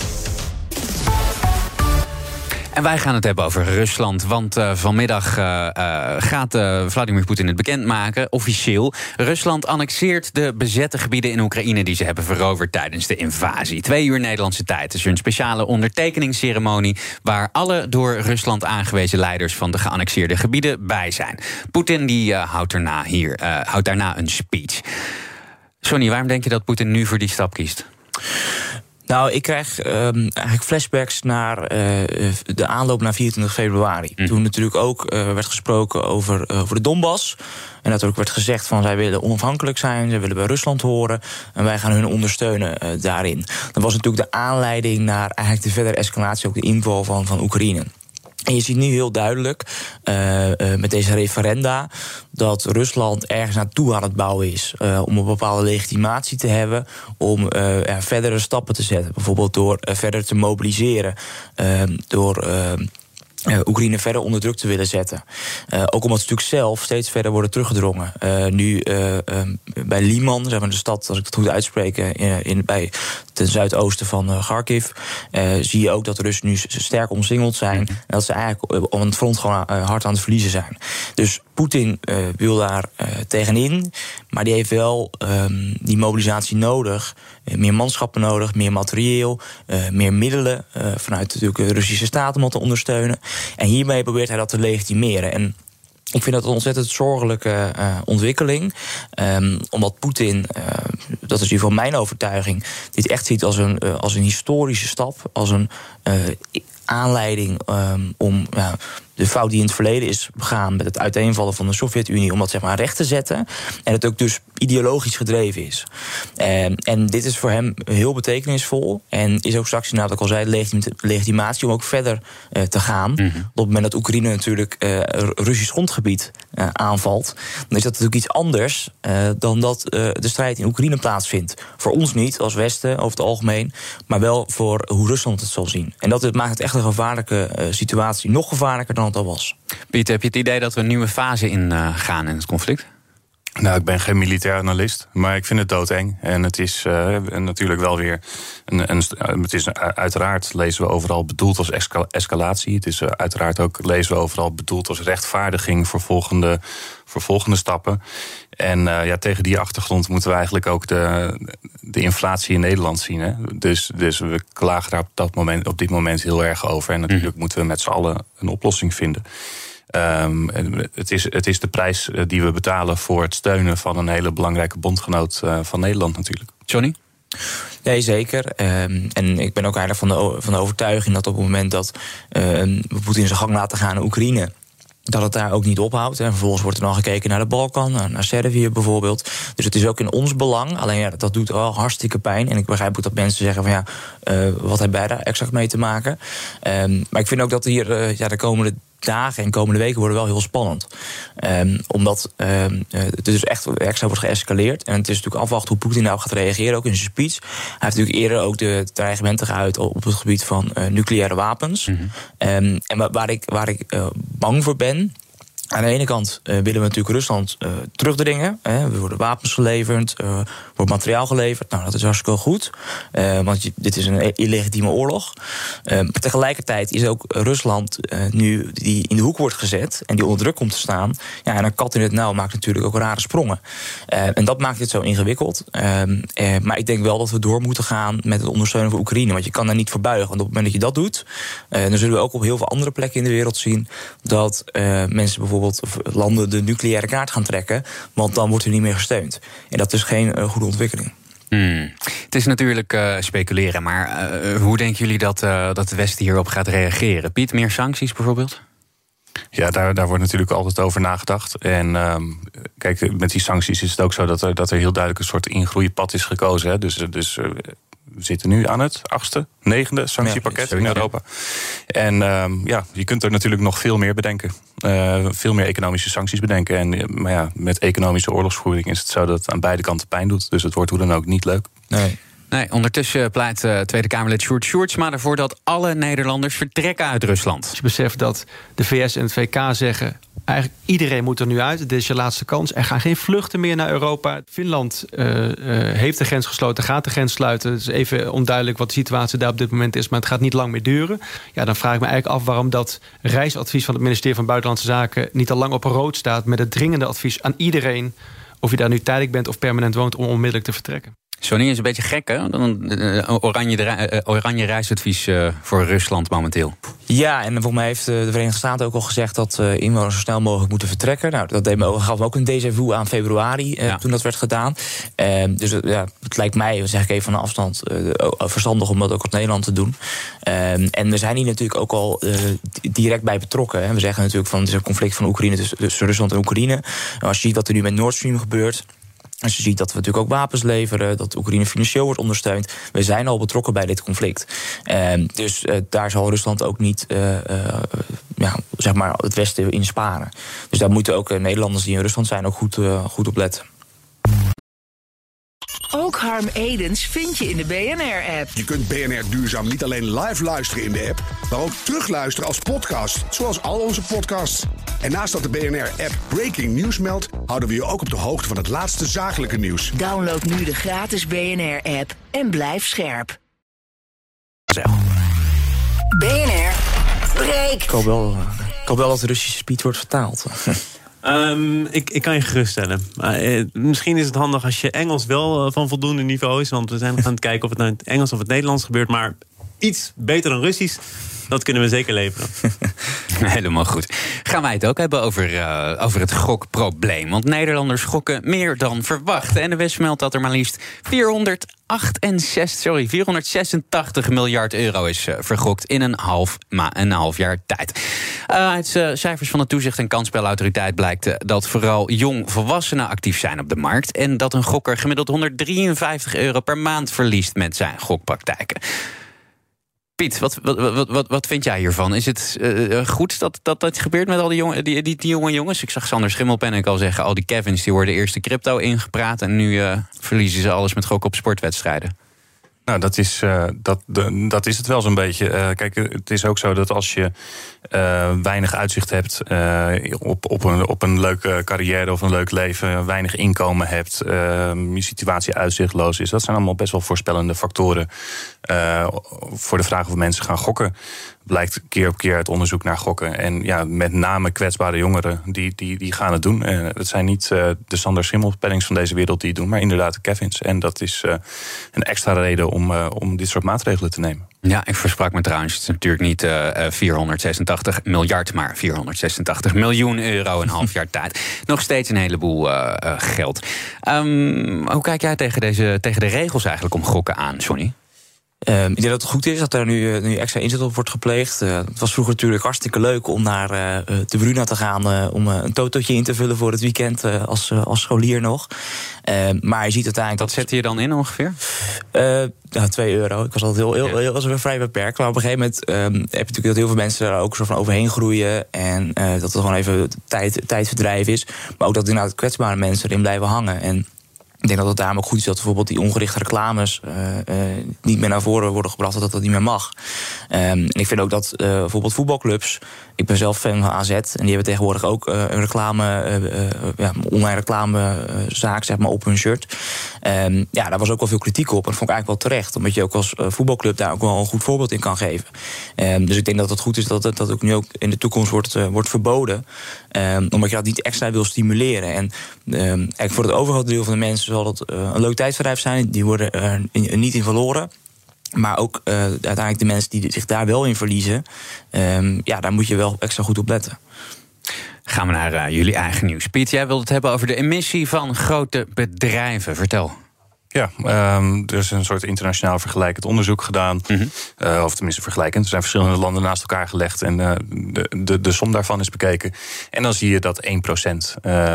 En wij gaan het hebben over Rusland, want vanmiddag gaat Vladimir Poetin het bekendmaken, officieel. Rusland annexeert de bezette gebieden in Oekraïne die ze hebben veroverd tijdens de invasie. 2 uur Nederlandse tijd is er een speciale ondertekeningsceremonie waar alle door Rusland aangewezen leiders van de geannexeerde gebieden bij zijn. Poetin die houdt daarna een speech. Sonny, waarom denk je dat Poetin nu voor die stap kiest?
Nou, ik krijg eigenlijk flashbacks naar de aanloop naar 24 februari. Toen natuurlijk ook werd gesproken over de Donbass. En dat er ook werd gezegd van zij willen onafhankelijk zijn, zij willen bij Rusland horen en wij gaan hun ondersteunen daarin. Dat was natuurlijk de aanleiding naar eigenlijk de verdere escalatie, ook de inval van Oekraïne. En je ziet nu heel duidelijk met deze referenda dat Rusland ergens naartoe aan het bouwen is. Om een bepaalde legitimatie te hebben om verdere stappen te zetten. Bijvoorbeeld door verder te mobiliseren. Door Oekraïne verder onder druk te willen zetten. Ook omdat ze natuurlijk zelf steeds verder worden teruggedrongen. Nu bij Liman, zeg maar de stad, als ik het goed uitspreek, ten zuidoosten van Kharkiv, zie je ook dat de Russen nu sterk omsingeld zijn. En dat ze eigenlijk op het front gewoon hard aan het verliezen zijn. Dus Poetin wil daar tegenin. Maar die heeft wel die mobilisatie nodig. Meer manschappen nodig, meer materieel, meer middelen vanuit natuurlijk de Russische staat om dat te ondersteunen. En hiermee probeert hij dat te legitimeren. En ik vind dat een ontzettend zorgelijke ontwikkeling. Omdat Poetin, dat is in ieder geval mijn overtuiging, dit echt ziet als een historische stap, als een aanleiding om de fout die in het verleden is begaan met het uiteenvallen van de Sovjet-Unie, om dat zeg maar recht te zetten. En het ook dus ideologisch gedreven is. En dit is voor hem heel betekenisvol. En is ook straks, inderdaad, wat ik al zei, legitimatie om ook verder te gaan. Op het moment dat Oekraïne natuurlijk Russisch grondgebied aanvalt, dan is dat natuurlijk iets anders dan dat de strijd in Oekraïne plaatsvindt. Voor ons niet, als Westen over het algemeen, maar wel voor hoe Rusland het zal zien. En dat maakt het echt een gevaarlijke situatie. Nog gevaarlijker dan het al was.
Piet, heb je het idee dat we een nieuwe fase ingaan in het conflict?
Nou, ik ben geen militair analist, maar ik vind het doodeng. En het is natuurlijk wel weer het is uiteraard, lezen we overal, bedoeld als escalatie. Het is uiteraard ook, lezen we overal, bedoeld als rechtvaardiging voor volgende stappen. En tegen die achtergrond moeten we eigenlijk ook de inflatie in Nederland zien. Hè? Dus we klagen daar op dit moment heel erg over. En natuurlijk moeten we met z'n allen een oplossing vinden. Het is de prijs die we betalen voor het steunen van een hele belangrijke bondgenoot van Nederland natuurlijk.
Johnny?
Nee, zeker. En ik ben ook eigenlijk van de overtuiging dat op het moment dat we Poetin zijn gang laten gaan in Oekraïne, dat het daar ook niet ophoudt. En vervolgens wordt er dan gekeken naar de Balkan, naar Servië bijvoorbeeld. Dus het is ook in ons belang. Alleen dat doet wel hartstikke pijn. En ik begrijp ook dat mensen zeggen van wat hebben wij daar exact mee te maken? Maar ik vind ook dat hier de komende dagen en komende weken worden wel heel spannend. Omdat het dus echt extra wordt geëscaleerd. En het is natuurlijk afwachten hoe Poetin nou gaat reageren, ook in zijn speech. Hij heeft natuurlijk eerder ook de dreigementen geuit op het gebied van nucleaire wapens. En waar ik bang voor ben, aan de ene kant willen we natuurlijk Rusland terugdringen. Er worden wapens geleverd, wordt materiaal geleverd. Nou, dat is hartstikke goed. Want dit is een illegitieme oorlog. Maar tegelijkertijd is ook Rusland nu die in de hoek wordt gezet en die onder druk komt te staan. Ja, en een kat in het nauw maakt natuurlijk ook rare sprongen. En dat maakt het zo ingewikkeld. Maar ik denk wel dat we door moeten gaan met het ondersteunen van Oekraïne. Want je kan daar niet voor buigen. Want op het moment dat je dat doet, dan zullen we ook op heel veel andere plekken in de wereld zien dat mensen bijvoorbeeld landen de nucleaire kaart gaan trekken, want dan wordt er niet meer gesteund. En dat is geen goede ontwikkeling.
Het is natuurlijk speculeren, maar hoe denken jullie dat het Westen hierop gaat reageren? Piet, meer sancties bijvoorbeeld?
Ja, daar wordt natuurlijk altijd over nagedacht. En kijk, met die sancties is het ook zo dat er heel duidelijk een soort ingroeipad is gekozen. Hè? Dus we zitten nu aan het 8e, 9e sanctiepakket in Europa. En je kunt er natuurlijk nog veel meer bedenken. Veel meer economische sancties bedenken. Maar met economische oorlogsvoering is het zo dat het aan beide kanten pijn doet. Dus het wordt hoe dan ook niet leuk.
Nee, ondertussen pleit Tweede Kamerlid Sjoerd Sjoerdsma ervoor dat alle Nederlanders vertrekken uit Rusland.
Als je beseft dat de VS en het VK zeggen, eigenlijk iedereen moet er nu uit. Dit is je laatste kans. Er gaan geen vluchten meer naar Europa. Finland heeft de grens gesloten, gaat de grens sluiten. Het is even onduidelijk wat de situatie daar op dit moment is, maar het gaat niet lang meer duren. Ja, dan vraag ik me eigenlijk af waarom dat reisadvies van het ministerie van Buitenlandse Zaken niet al lang op rood staat met het dringende advies aan iedereen, of je daar nu tijdelijk bent of permanent woont, om onmiddellijk te vertrekken.
Johnny is een beetje gek, hè? Oranje reisadvies voor Rusland momenteel.
Ja, en volgens mij heeft de Verenigde Staten ook al gezegd dat inwoners zo snel mogelijk moeten vertrekken. Nou, dat gaf me ook een déjà vu aan februari toen dat werd gedaan. Dus het lijkt mij, zeg ik even van de afstand, verstandig om dat ook op Nederland te doen. En we zijn hier natuurlijk ook al direct bij betrokken. Hè. We zeggen natuurlijk van het is een conflict van Oekraïne tussen Rusland en Oekraïne. En als je ziet wat er nu met Nord Stream gebeurt, als je ziet dat we natuurlijk ook wapens leveren, dat Oekraïne financieel wordt ondersteund. We zijn al betrokken bij dit conflict. Dus daar zal Rusland ook niet zeg maar het Westen in sparen. Dus daar moeten ook Nederlanders die in Rusland zijn ook goed op letten.
Ook Harm Edens vind je in de BNR-app.
Je kunt BNR Duurzaam niet alleen live luisteren in de app, maar ook terugluisteren als podcast, zoals al onze podcasts. En naast dat de BNR-app Breaking News meldt, houden we je ook op de hoogte van het laatste zakelijke nieuws.
Download nu de gratis BNR-app en blijf scherp. BNR Break.
Ik hoop wel dat de Russische speech wordt vertaald.
Ik kan je geruststellen. Misschien is het handig als je Engels wel van voldoende niveau is. Want we zijn aan het kijken of het nou in het Engels of het Nederlands gebeurt. Maar iets beter dan Russisch, dat kunnen we zeker leveren.
Helemaal goed. Gaan wij het ook hebben over het gokprobleem. Want Nederlanders gokken meer dan verwacht. De NOS meldt dat er maar liefst 486 miljard euro is vergokt in een half jaar tijd. Uit cijfers van de Toezicht- en Kansspelautoriteit blijkt dat vooral jongvolwassenen actief zijn op de markt. En dat een gokker gemiddeld €153 per maand verliest met zijn gokpraktijken. Piet, wat vind jij hiervan? Is het goed dat gebeurt met al die jonge jongens? Ik zag Sander Schimmelpenninck al zeggen, al die Kevins die worden eerst de crypto ingepraat en nu verliezen ze alles met gokken op sportwedstrijden.
Nou, dat is het wel zo'n beetje. Kijk, het is ook zo dat als je weinig uitzicht hebt op een leuke carrière of een leuk leven, weinig inkomen hebt, je situatie uitzichtloos is, dat zijn allemaal best wel voorspellende factoren voor de vraag of mensen gaan gokken. Blijkt keer op keer uit onderzoek naar gokken. En ja, met name kwetsbare jongeren, die gaan het doen. Het zijn niet de Sander Schimmelpennings van deze wereld die het doen, maar inderdaad de Kevins. En dat is een extra reden om dit soort maatregelen te nemen. Ja, ik versprak me trouwens. Het is natuurlijk niet 486 miljard, maar 486 miljoen euro in een half jaar tijd. Nog steeds een heleboel geld. Hoe kijk jij tegen de regels eigenlijk om gokken aan, Johnny?
Ik denk dat het goed is dat er nu extra inzet op wordt gepleegd. Het was vroeger natuurlijk hartstikke leuk om naar de Bruna te gaan om een totootje in te vullen voor het weekend als scholier nog. Maar je ziet uiteindelijk...
Wat zette je dan in ongeveer?
€2. Ik was altijd was vrij beperkt. Maar op een gegeven moment heb je natuurlijk dat heel veel mensen daar ook zo van overheen groeien. En dat het gewoon even tijdverdrijf is. Maar ook dat inderdaad kwetsbare mensen erin blijven hangen. En ik denk dat het daarom ook goed is dat bijvoorbeeld die ongerichte reclames niet meer naar voren worden gebracht, dat niet meer mag. En ik vind ook dat bijvoorbeeld voetbalclubs, ik ben zelf fan van AZ, en die hebben tegenwoordig ook een online reclamezaak zeg maar, op hun shirt. Daar was ook wel veel kritiek op en dat vond ik eigenlijk wel terecht, omdat je ook als voetbalclub daar ook wel een goed voorbeeld in kan geven. Dus ik denk dat het goed is dat dat ook nu ook in de toekomst wordt verboden, omdat je dat niet extra wil stimuleren. En eigenlijk voor het overgrote deel van de mensen zal het een leuk tijdverdrijf zijn. Die worden er niet in verloren. Maar ook uiteindelijk de mensen die zich daar wel in verliezen, daar moet je wel extra goed op letten.
Gaan we naar jullie eigen nieuws. Piet, jij wilde het hebben over de emissie van grote bedrijven. Vertel.
Ja, er is een soort internationaal vergelijkend onderzoek gedaan. Of tenminste vergelijkend. Er zijn verschillende landen naast elkaar gelegd en de som daarvan is bekeken. En dan zie je dat 1%,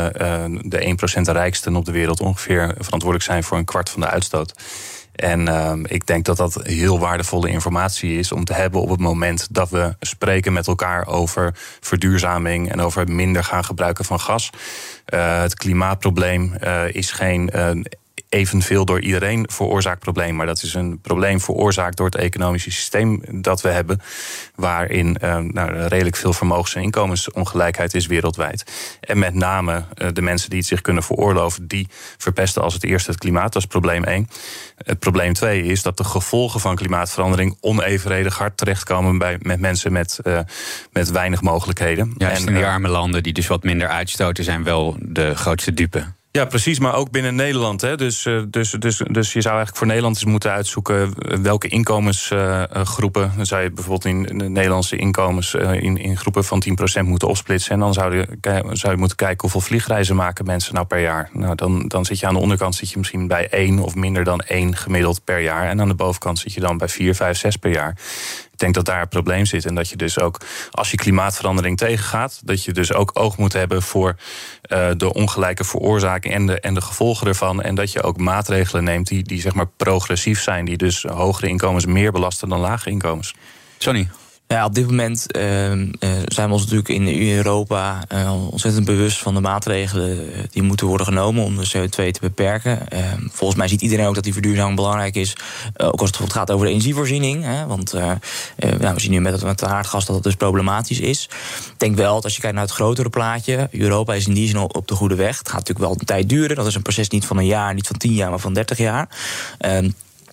de 1% rijksten op de wereld ongeveer verantwoordelijk zijn voor een kwart van de uitstoot. En ik denk dat dat heel waardevolle informatie is om te hebben op het moment dat we spreken met elkaar over verduurzaming en over minder gaan gebruiken van gas. Het klimaatprobleem is geen evenveel door iedereen veroorzaakt probleem, maar dat is een probleem veroorzaakt door het economische systeem dat we hebben, waarin redelijk veel vermogens- en inkomensongelijkheid is wereldwijd. En met name de mensen die het zich kunnen veroorloven, die verpesten als het eerste het klimaat. Dat is probleem 1. Het probleem 2 is dat de gevolgen van klimaatverandering onevenredig hard terechtkomen met mensen met weinig mogelijkheden.
Juist in die arme landen die dus wat minder uitstoten zijn wel de grootste dupe.
Ja, precies, maar ook binnen Nederland. Hè. Dus je zou eigenlijk voor Nederland eens moeten uitzoeken welke inkomensgroepen. Dan zou je bijvoorbeeld in de Nederlandse inkomens in groepen van 10% moeten opsplitsen. En dan zou je moeten kijken hoeveel vliegreizen maken mensen nou per jaar. Nou, dan zit je aan de onderkant misschien bij 1 of minder dan 1 gemiddeld per jaar. En aan de bovenkant zit je dan bij 4, 5, 6 per jaar. Ik denk dat daar een probleem zit. En dat je dus ook, als je klimaatverandering tegengaat, dat je dus ook oog moet hebben voor de ongelijke veroorzaking en de gevolgen ervan. En dat je ook maatregelen neemt die zeg maar progressief zijn. Die dus hogere inkomens meer belasten dan lage inkomens.
Sonny?
Ja, op dit moment zijn we ons natuurlijk in Europa ontzettend bewust van de maatregelen die moeten worden genomen om de CO2 te beperken. Volgens mij ziet iedereen ook dat die verduurzaming belangrijk is. Ook als het gaat over de energievoorziening. Hè, want we zien nu met het aardgas dat het dus problematisch is. Ik denk wel dat als je kijkt naar het grotere plaatje, Europa is in die zin op de goede weg. Het gaat natuurlijk wel een tijd duren. Dat is een proces niet van een jaar, niet van 10 jaar, maar van 30 jaar.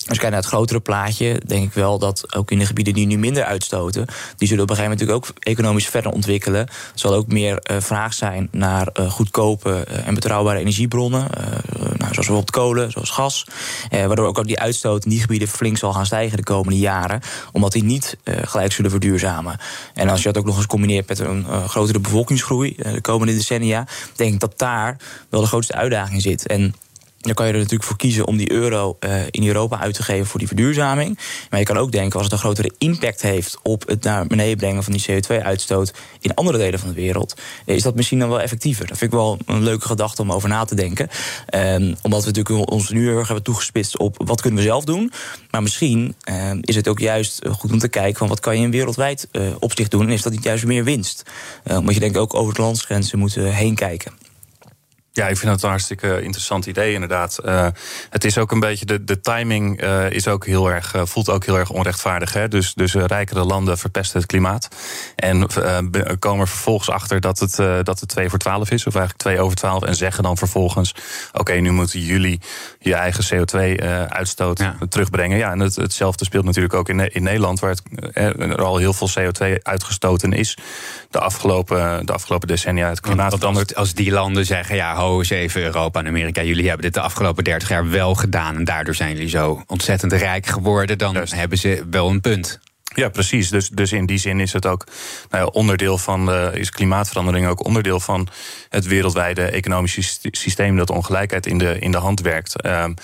Als je kijkt naar het grotere plaatje, denk ik wel dat ook in de gebieden die nu minder uitstoten, die zullen op een gegeven moment natuurlijk ook economisch verder ontwikkelen. Er zal ook meer vraag zijn naar goedkope en betrouwbare energiebronnen, zoals bijvoorbeeld kolen, zoals gas. Waardoor ook die uitstoot in die gebieden flink zal gaan stijgen de komende jaren, omdat die niet gelijk zullen verduurzamen. En als je dat ook nog eens combineert met een grotere bevolkingsgroei de komende decennia, denk ik dat daar wel de grootste uitdaging zit. En dan kan je er natuurlijk voor kiezen om die euro in Europa uit te geven voor die verduurzaming. Maar je kan ook denken, als het een grotere impact heeft op het naar beneden brengen van die CO2-uitstoot in andere delen van de wereld, is dat misschien dan wel effectiever. Dat vind ik wel een leuke gedachte om over na te denken. Omdat we natuurlijk ons nu heel erg hebben toegespitst op wat kunnen we zelf doen. Maar misschien is het ook juist goed om te kijken van wat kan je in wereldwijd opzicht doen. En is dat niet juist meer winst? Omdat je denk ik ook over de landsgrenzen moet heen kijken.
Ja, ik vind het een hartstikke interessant idee, inderdaad. Het is ook een beetje, de timing is ook heel erg, voelt ook heel erg onrechtvaardig. Hè? Dus rijkere landen verpesten het klimaat. En komen er vervolgens achter dat het 2 voor 12 is, of eigenlijk 2 over 12. En zeggen dan vervolgens, oké, nu moeten jullie je eigen CO2-uitstoot terugbrengen. Ja, en hetzelfde speelt natuurlijk ook in Nederland, waar er al heel veel CO2 uitgestoten is de afgelopen decennia. Het klimaat verandert.
Als die landen zeggen, ja, ho eens even Europa en Amerika, jullie hebben dit de afgelopen 30 jaar wel gedaan en daardoor zijn jullie zo ontzettend rijk geworden, dan hebben ze wel een punt.
Ja, precies. Dus in die zin is het ook onderdeel van is klimaatverandering ook onderdeel van het wereldwijde economische systeem dat ongelijkheid in de hand werkt.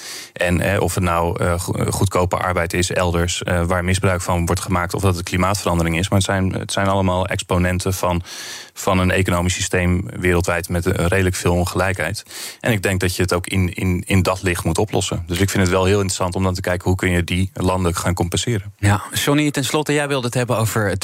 En of het nou goedkope arbeid is elders waar misbruik van wordt gemaakt, of dat het klimaatverandering is. Maar het zijn allemaal exponenten van een economisch systeem wereldwijd met redelijk veel ongelijkheid. En ik denk dat je het ook in dat licht moet oplossen. Dus ik vind het wel heel interessant om dan te kijken hoe kun je die landen gaan compenseren.
Ja, Johnny, tenslotte, jij wilde het hebben over het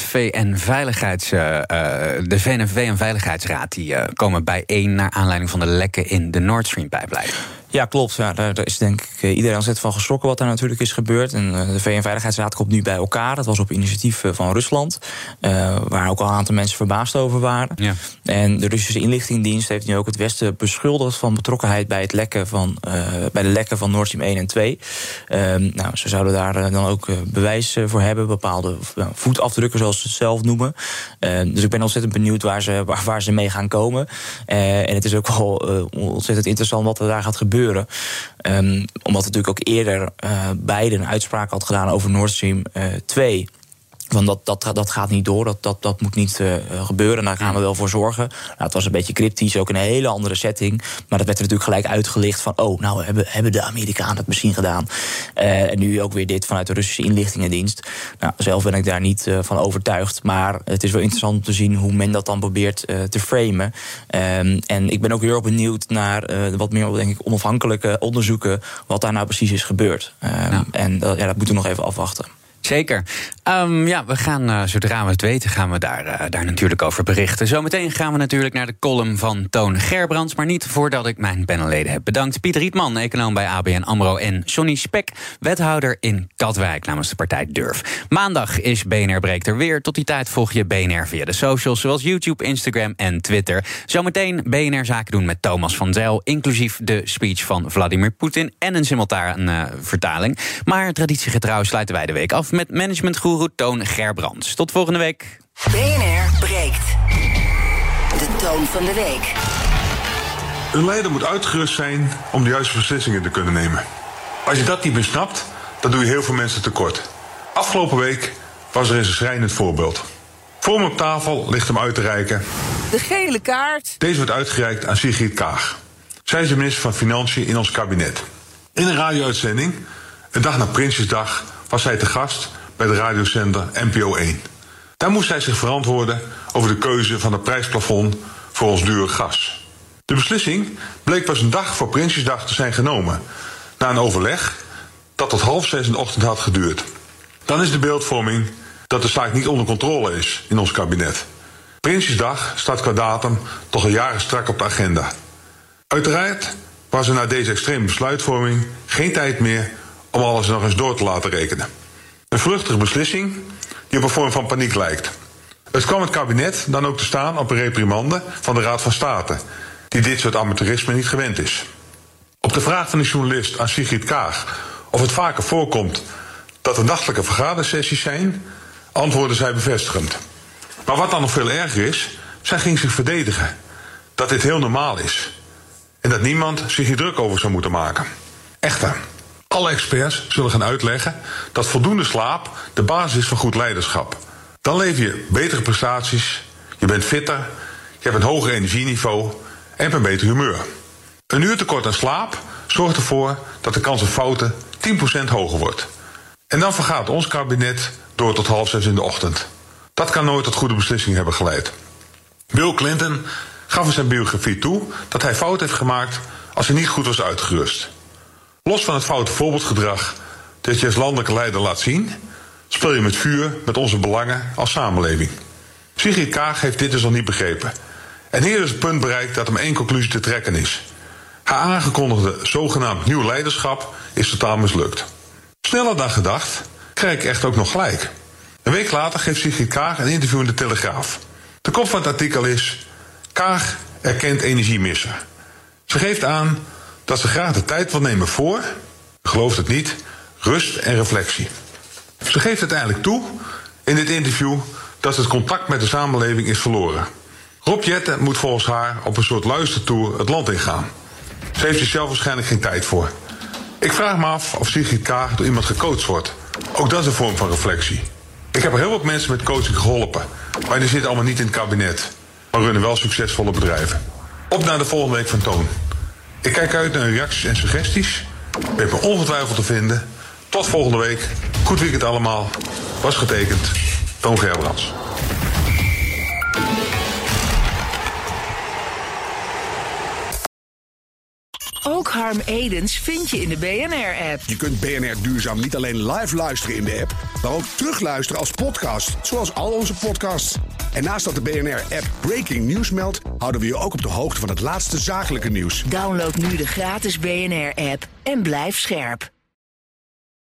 de VN-Veiligheidsraad. Die komen bijeen naar aanleiding van de lekken in de Nord Stream-pijplijn.
Ja, klopt. Ja, daar is denk ik iedereen ontzettend van geschrokken wat daar natuurlijk is gebeurd. En de VN-Veiligheidsraad komt nu bij elkaar. Dat was op initiatief van Rusland, waar ook al een aantal mensen verbaasd over waren. Ja. En de Russische inlichtingendienst heeft nu ook het Westen beschuldigd van betrokkenheid bij bij de lekken van Nord Stream 1 en 2. Ze zouden daar dan ook bewijs voor hebben, bepaalde voetafdrukken, zoals ze het zelf noemen. Dus ik ben ontzettend benieuwd waar ze mee gaan komen. En het is ook wel ontzettend interessant wat er daar gaat gebeuren. Omdat natuurlijk ook eerder Biden een uitspraak had gedaan over Nord Stream 2. Want dat gaat niet door, dat moet niet gebeuren. Daar gaan we wel voor zorgen. Het was een beetje cryptisch, ook een hele andere setting. Maar dat werd er natuurlijk gelijk uitgelicht van, hebben de Amerikanen het misschien gedaan? En nu ook weer dit vanuit de Russische inlichtingendienst. Zelf ben ik daar niet van overtuigd. Maar het is wel interessant om te zien hoe men dat dan probeert te framen. En ik ben ook heel erg benieuwd naar wat meer, denk ik, onafhankelijke onderzoeken, wat daar nou precies is gebeurd. En dat moeten we nog even afwachten.
Zeker. We gaan, zodra we het weten, gaan we daar natuurlijk over berichten. Zometeen gaan we natuurlijk naar de column van Toon Gerbrands, maar niet voordat ik mijn panelleden heb bedankt. Pieter Rietman, econoom bij ABN AMRO, en Johnny Spek, wethouder in Katwijk namens de partij Durf. Maandag is BNR Breekt er weer. Tot die tijd volg je BNR via de socials, zoals YouTube, Instagram en Twitter. Zometeen BNR Zaken doen met Thomas van Zijl, inclusief de speech van Vladimir Poetin en een simultane vertaling. Maar traditiegetrouw sluiten wij de week af met managementgoeroe Toon Gerbrands. Tot volgende week.
BNR Breekt. De toon van de week.
Een leider moet uitgerust zijn om de juiste beslissingen te kunnen nemen. Als je dat niet meer snapt, dan doe je heel veel mensen tekort. Afgelopen week was er eens een schrijnend voorbeeld. Voor me op tafel ligt hem uit te reiken.
De gele kaart.
Deze wordt uitgereikt aan Sigrid Kaag. Zij is de minister van Financiën in ons kabinet. In een radio-uitzending, een dag na Prinsjesdag, was zij te gast bij de radiozender NPO 1. Daar moest zij zich verantwoorden over de keuze van het prijsplafond voor ons dure gas. De beslissing bleek pas een dag voor Prinsjesdag te zijn genomen, na een overleg dat tot 5:30 in de ochtend had geduurd. Dan is de beeldvorming dat de zaak niet onder controle is in ons kabinet. Prinsjesdag staat qua datum toch al jaren strak op de agenda. Uiteraard was er na deze extreme besluitvorming geen tijd meer om alles nog eens door te laten rekenen. Een vluchtige beslissing die op een vorm van paniek lijkt. Het kwam het kabinet dan ook te staan op een reprimande van de Raad van State, die dit soort amateurisme niet gewend is. Op de vraag van de journalist aan Sigrid Kaag of het vaker voorkomt dat er nachtelijke vergadersessies zijn, antwoordde zij bevestigend. Maar wat dan nog veel erger is, zij ging zich verdedigen. Dat dit heel normaal is. En dat niemand zich hier druk over zou moeten maken. Echter, alle experts zullen gaan uitleggen dat voldoende slaap de basis is van goed leiderschap. Dan lever je betere prestaties, je bent fitter, je hebt een hoger energieniveau en hebt een beter humeur. Een uur tekort aan slaap zorgt ervoor dat de kans op fouten 10% hoger wordt. En dan vergaat ons kabinet door tot 5:30 in de ochtend. Dat kan nooit tot goede beslissingen hebben geleid. Bill Clinton gaf in zijn biografie toe dat hij fout heeft gemaakt als hij niet goed was uitgerust. Los van het foute voorbeeldgedrag dat je als landelijke leider laat zien, speel je met vuur met onze belangen als samenleving. Sigrid Kaag heeft dit dus al niet begrepen. En hier is het punt bereikt dat hem één conclusie te trekken is. Haar aangekondigde zogenaamd nieuw leiderschap is totaal mislukt. Sneller dan gedacht krijg ik echt ook nog gelijk. Een week later geeft Sigrid Kaag een interview in de Telegraaf. De kop van het artikel is: Kaag erkent energiemisser. Ze geeft aan dat ze graag de tijd wil nemen voor, gelooft het niet, rust en reflectie. Ze geeft uiteindelijk toe in dit interview dat het contact met de samenleving is verloren. Rob Jetten moet volgens haar op een soort luistertour het land ingaan. Ze heeft er zelf waarschijnlijk geen tijd voor. Ik vraag me af of Sigrid Kaag door iemand gecoacht wordt. Ook dat is een vorm van reflectie. Ik heb heel wat mensen met coaching geholpen, maar die zitten allemaal niet in het kabinet, maar runnen wel succesvolle bedrijven. Op naar de volgende week van Toon. Ik kijk uit naar reacties en suggesties. Weet me ongetwijfeld te vinden. Tot volgende week. Goed weekend allemaal. Was getekend. Toon Gerbrands.
Ook Harm Edens vind je in de BNR-app.
Je kunt BNR Duurzaam niet alleen live luisteren in de app, maar ook terugluisteren als podcast, zoals al onze podcasts. En naast dat de BNR-app Breaking News meldt, houden we je ook op de hoogte van het laatste zakelijke nieuws.
Download nu de gratis BNR-app en blijf scherp.